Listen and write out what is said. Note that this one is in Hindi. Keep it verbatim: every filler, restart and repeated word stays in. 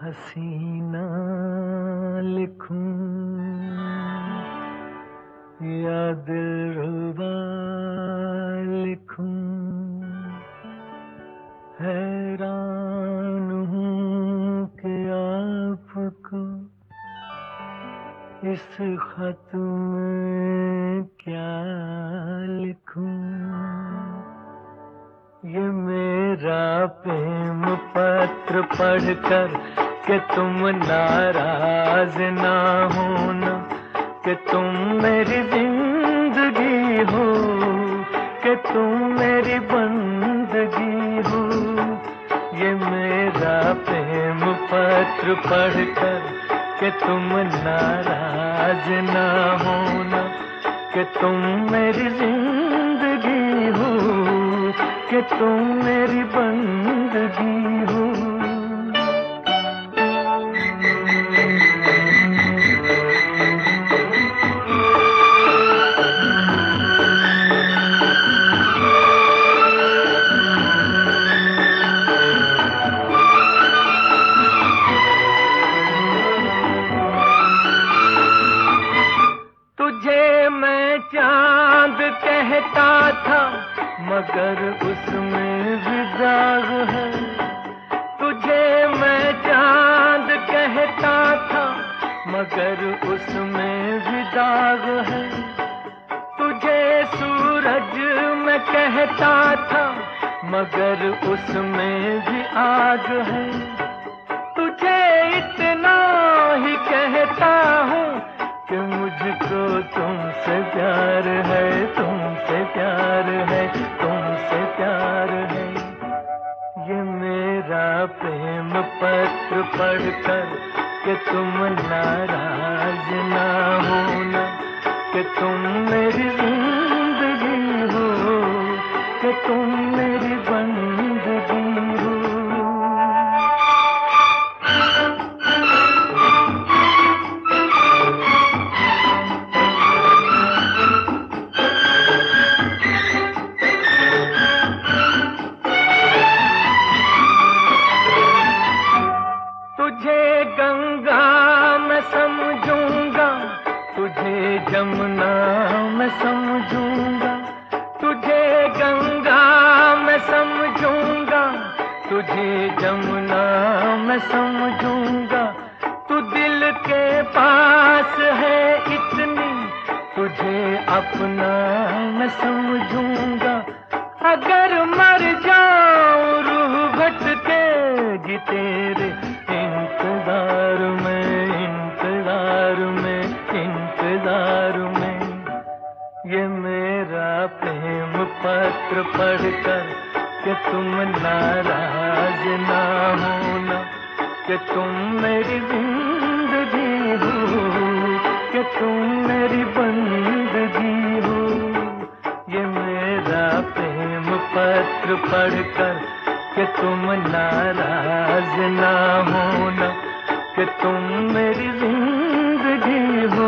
हसीना लिखूं या दिलरुबा लिखूं, हैरान हूँ कि आपको इस खत में क्या लिखूं। ये मेरा प्रेम पत्र पढ़कर कि तुम नाराज ना होना, कि तुम मेरी जिंदगी हो, कि तुम मेरी बंदगी हो। ये मेरा प्रेम पत्र पढ़कर कि तुम नाराज ना होना, कि तुम मेरी जिंदगी हो, कि तुम मेरी बंदगी हो। तुझे मैं चांद कहता था मगर उसमें भी दाग है। तुझे मैं चांद कहता था मगर उसमें भी दाग है। तुझे सूरज मैं कहता था मगर उसमें भी आग है। तुझे इतना ही कहता हूँ कि मुझको तुमसे प्यार है, तुमसे प्यार है, तुमसे प्यार है। ये मेरा प्रेम पत्र पढ़कर कि तुम नाराज ना होना, कि तुम मेरी जिंदगी हो, कि तुम मेरी बंदगी हो। तुझे गंगा मैं समझूंगा, तुझे जमुना मैं समझूंगा। तुझे गंगा मैं समझूंगा, तुझे जमुना मैं समझूंगा। तू दिल के पास है इतनी, तुझे अपना मैं समझूंगा। अगर मर जाऊं रूह भटकेगी तेरे इंतजार में, इंतजार में, इंतजार में। ये मेरा प्रेम पत्र पढ़कर कि तुम नाराज ना होना, कि तुम मेरी जिंदगी हो, कि तुम मेरी बंदगी हो। ये मेरा प्रेम पत्र पढ़कर कि तुम नाराज ना होना, कि तुम मेरी जिंदगी हो,